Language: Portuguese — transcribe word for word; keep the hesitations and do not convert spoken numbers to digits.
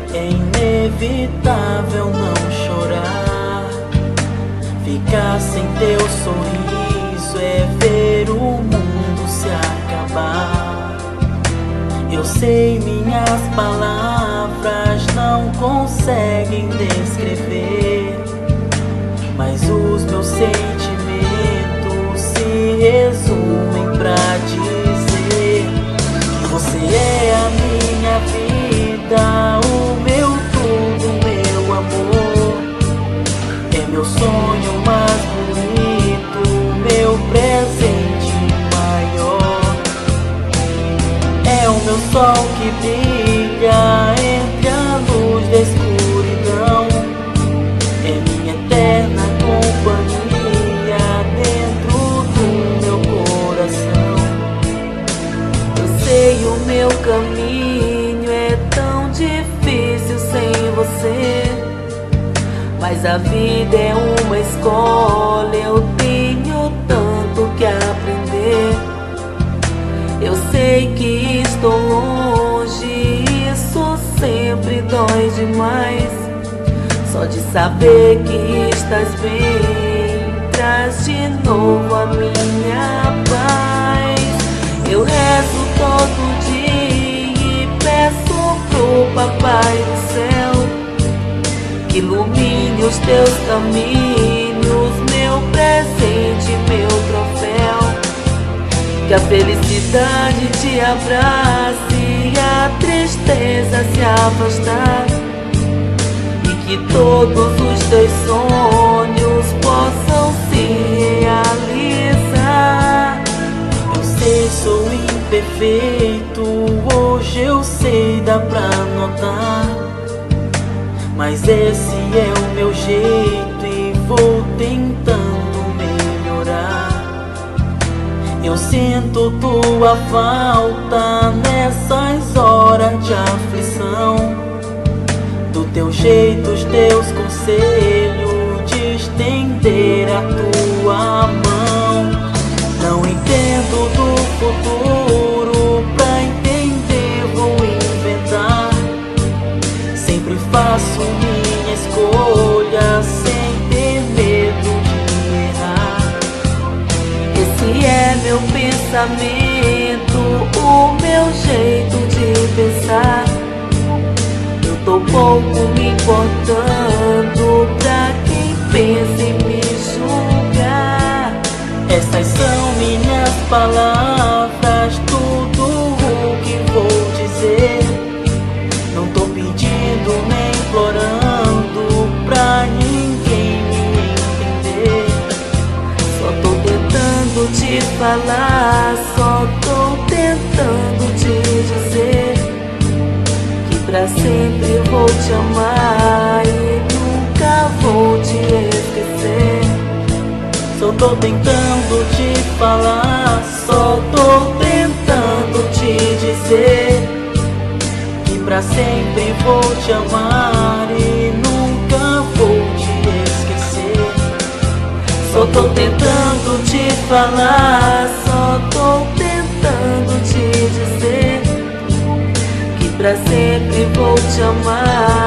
É inevitável não chorar. Ficar sem teu sorriso é ver o mundo se acabar. Eu sei, minhas palavras não conseguem descrever, mas os meus sentimentos se resumem pra dizer que você é a minha vida, o meu tudo, meu amor. É meu sonho mais bonito, meu presente maior. É o meu sol que brilha entre a luz da escuridão. É minha eterna companhia dentro do meu coração. Eu sei, o meu caminho é tão difícil sem você, mas a vida é uma escola, eu tenho tanto que aprender. Eu sei que estou longe, isso sempre dói demais. Só de saber que estás bem, traz de novo a minha paz. Eu rezo todo dia e peço pro Papai do céu que ilumine os teus caminhos, meu presente, meu troféu. Que a felicidade te abrace e a tristeza se afastar, e que todos os teus sonhos possam se realizar. Eu sei, sou imperfeito, hoje eu sei, dá pra notar, mas esse é o meu jeito e vou tentando melhorar. Eu sinto tua falta nessas horas de aflição, do teu jeito, os teus conselhos, de estender a tua mão. Não entendo do futuro, pra entender vou inventar. Sempre faço minha escolha sem ter medo de errar. Esse é meu pensamento, o meu jeito de pensar. Eu tô pouco me importando pra quem pensa em me julgar. Essas são minhas palavras, tudo o que vou dizer. Não tô pedindo nem implorando pra ninguém me entender. Só tô tentando te falar, só tô tentando te dizer que pra sempre vou te amar e nunca vou te esquecer. Só tô tentando te falar, só tô tentando te dizer que pra sempre vou te amar e nunca vou te esquecer. Só tô tentando te falar, só tô tentando te dizer que pra sempre vou te amar